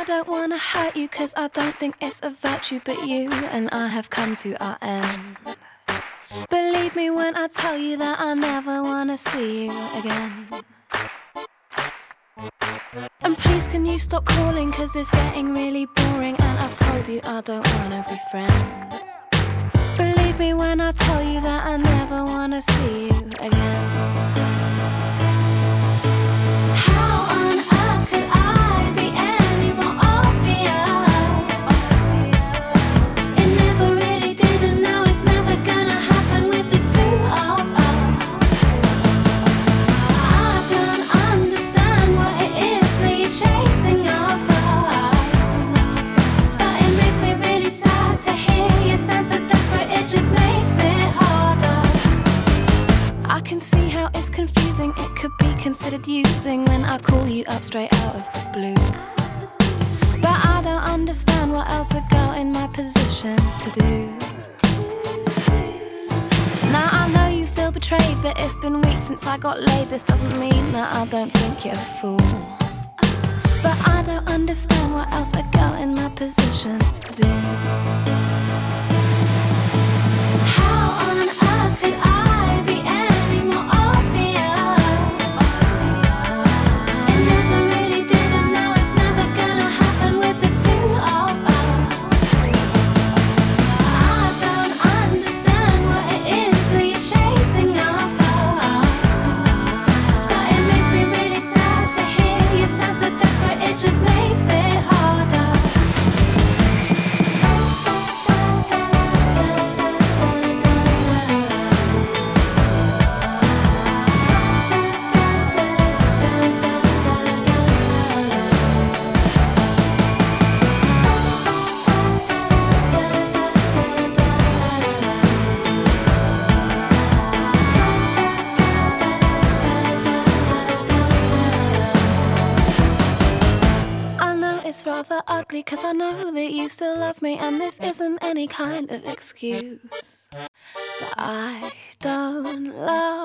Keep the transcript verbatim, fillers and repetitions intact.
don't wanna hurt you, cause I don't think it's a virtue, but you and I have come to our end. Believe me when I tell you that I never wanna see you again. And please can you stop calling, cause it's getting really boring, and I've told you I don't wanna be friends. Believe me when I tell you that I never wanna see you again. How on earth could I be any more obvious? It never really did, and now it's never gonna happen with the two of us. I don't understand what it is that you're chasing after, but it makes me really sad to hear you sound so desperate, it just makes it harder. I can see how it's confusing, it could be considered using when I call you up straight out of the blue. But I don't understand what else a girl in my position's to do. Now I know you feel betrayed, but it's been weeks since I got laid. This doesn't mean that I don't think you're a fool, but I don't understand what else a girl in my position's to do. How on earth could I be any more obvious? It never really did, and now it's never gonna happen with the two of us. I don't understand what it is that you're chasing after, but it makes me really sad to hear you sound so desperate, it just makes it harder. I know it's rather ugly, cause I know that you still love me, and this isn't any kind of excuse, but I don't love